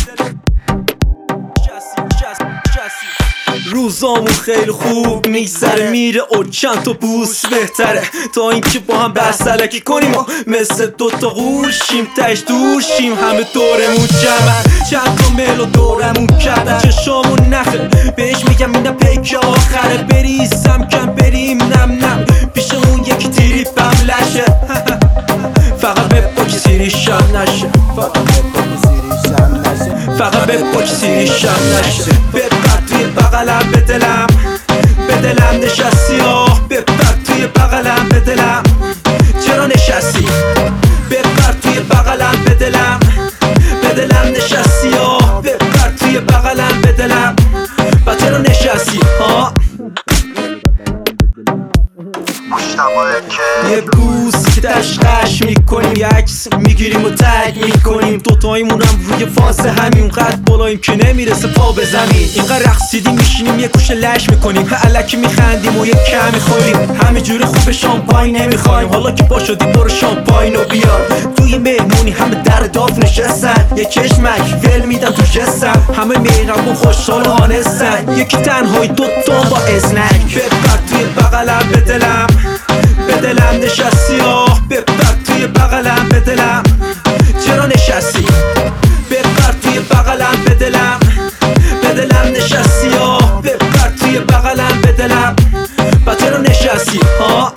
روزامون خیلی خوب میگذره، میره و چند تا بوس بهتره تا اینکه با هم بسلکی کنیم و مثل دوتا قورشیم تش دورشیم. همه دورمون جمعن، چند تا ملو دورمون کردن، چشامون نخه بهش میگم اینم پیک آخره. بریزم کم بریم نم نم، پیش اون یکی تریپم لشه فقط به پاکی سیریشم نشه، فقط به پاکی سیریشم نشه. بپر توی بغلم به دلم، به دلم نشستی آه. بپر توی بغلم به دلم، چرا نشستی؟ بپر توی بغلم به دلم، به دلم نشستی آه. بپر توی بغلم به دلم، با چرا نشستی ها؟ یه بوس که دشقش میکنیم، یه عکس میگیریم و تگ میکنیم، دوتاییمون هم روی فاز همین قد بالاییم که نمیرسه پا به زمین. اینقدر رقصیدیم میشینیم یه گوشه لش میکنیم، الکی میخندیم و یه کم میخوریم، همه جوری خوب شامپاین نمیخوایم. حالا که پا شدی برو شامپاینو بیار. توی مهمونی همه در داف نشستن، یه چشمک ول میدن تو جسم، همه مهربون خوشحال و هانستن، یکی تنهایی دوتا با ازنک. بپر توی بغلم به دلم، به دلم نشستی آه. بپر توی بغلم به دلم، چرا نشستی؟ بپر توی بغلم به دلم، به دلم نشستی آه. بپر توی بغلم به دلم، با چرا نشستی ها؟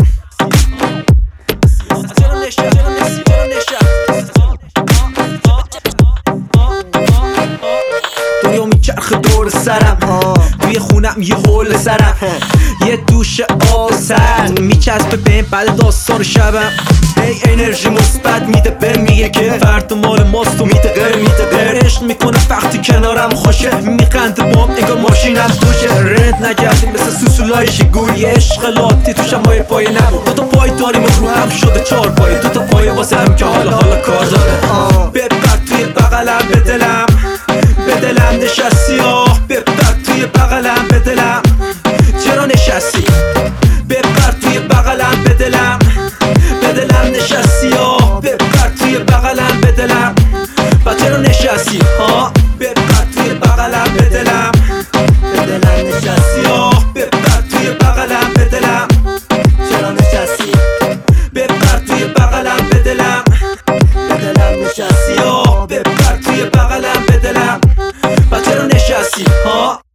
دنیا میچرخه دور سرم، توی خونم یه هول سرم، یه دوش آسن میچسبه بهم بعد داستان شبم. هی انرژی مثبت میده به میگه که فرد مال ماست و میده غیر میده غیر. عشق میکنه وقتی کنارم خوشه، میخنده بام انگار ماشینم توشه. رد نگردیم مثل سوسولای شیگوری، عشق لاتی توشم های پایه نم. دوتا پای داریم و رو هم شده 4 پایه، دوتا پایه واسه هم که حالا کار داره. بپر توی بغلم به دلم، به دلم نشستی آه. بپر توی بغلم به دلم، چرا نشستی؟ بپر توی بغلم به دلم، به دلم نشستی آه. بپر توی بغلم به دلم، با چرا نشستی ها؟ بپر توی بغلم به دلم، به دلم نشستی آه. بپر توی بغلم به دلم، چرا نشستی؟ بپر توی بغلم به دلم، به دلم نشستی آه. بپر توی بغلم به دلم، با چرا نشستی ها؟